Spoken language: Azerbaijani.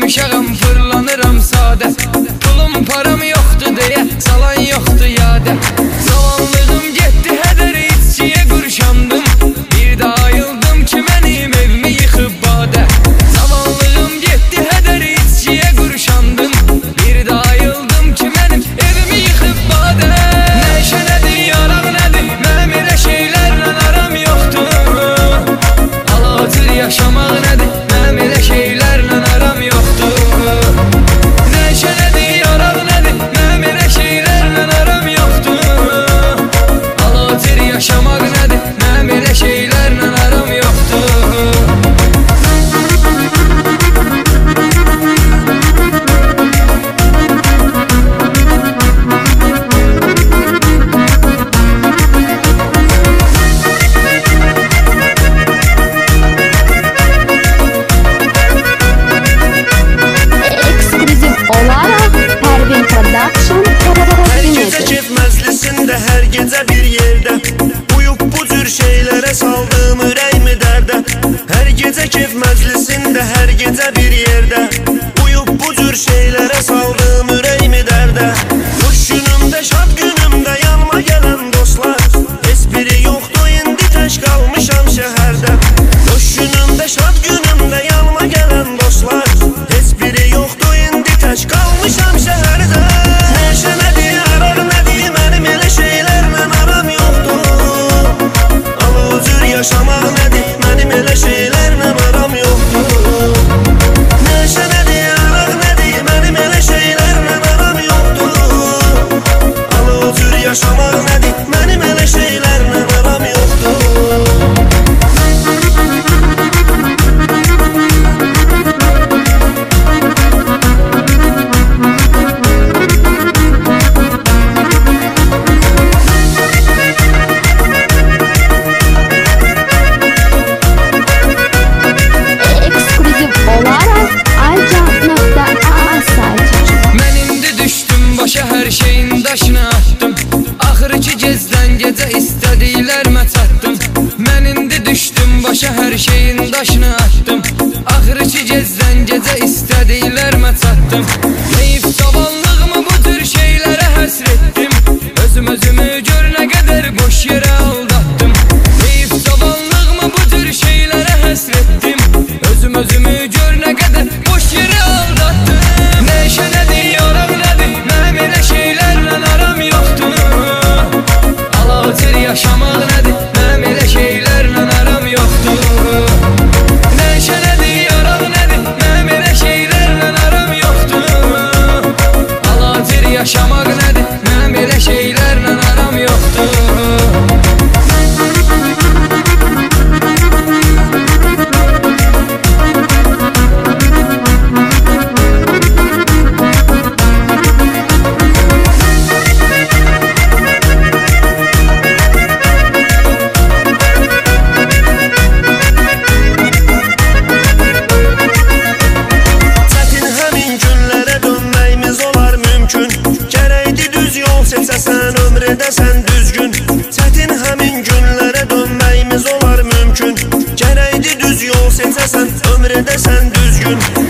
uşağım fırlanıram sadə. Pulum param yoxdur deyə salan yoxdur yadə. Zamanlığım getdi hədər içkiyə qurşandım. Bir də ayıldım ki mənim evimi yıxıb badə. Zamanlığım getdi hədər içkiyə qurşandım. Bir də ayıldım ki mənim evimi yıxıb badə. Nəşə nədir, yaraq nədir, mənim elə şeylərlə aram yoxdur. Alacır yaşamaq nədir, mənim elə şeylərlə aram yoxdur. Nəşə nədir, yaraq nədir, mənim elə şeylərlə aram yoxdur. Alacır yaşamaq nədir, mənim elə şeylərlə aram yoxdur. Hər gecə bir yerdə uyub bu cür şeylərə saldım ürəyimi dərdə. Hər gecə kef məclisində, hər gecə bir yerdə uyub bu cür şeylərə saldım ürəyimi dərdə. Xoş günümdə, şad günümdə yanıma gələn dostlar, heç biri yoxdur indi tək qalmışam şəhərdə. Xoş günümdə, şad günümdə yanıma gələn dostlar, heç biri yoxdur indi tək qalmışam şəhərdə. Nəşə nədir, yaraq nədir, mənim elə şeylərlə aram yoxdur. Alıcır yaşamaq nədir, mənim elə şeylərlə aram yoxdur. Nəşə nədir, yaraq nədir, mənim elə şeylərlə aram yoxdur. Alıcır yaşamaq nədir, mənim elə şeylərlə aram yoxdur. Hər şeyin daşına attım. Axırı ki gecdən gecə istədiklərimə çatdım. Mən indi düşdüm başa, hər şeyin daşına attım. Axırı ki gecdən gecə istədiklərimə çatdım. Heyif cavanlığımı bu tür şeylərə həsr etdim. Özümü gör nə qədər boş yerə aldatdım. Heyif cavanlığımı bu tür şeylərə həsr etdim. Özümü gör nə qədər boş yerə aldatdım. Nəşə nədir, yaraq nədir, mənim elə şeylərlə aram yoxdur. Alacır yaşamaq nədir, mənim elə şeylərlə aram yoxdur. Nəşə nədir, yaraq nədir, mənim elə şeylərlə aram yoxdur. Alacır yaşamaq nədir, mənim elə şeylərlə aram yoxdur. Seçəsən ömr edəsən düzgün, çətin həmin günlərə dönməyimiz olar mümkün. Gərəkdir düz yol seçəsən ömr edəsən düzgün.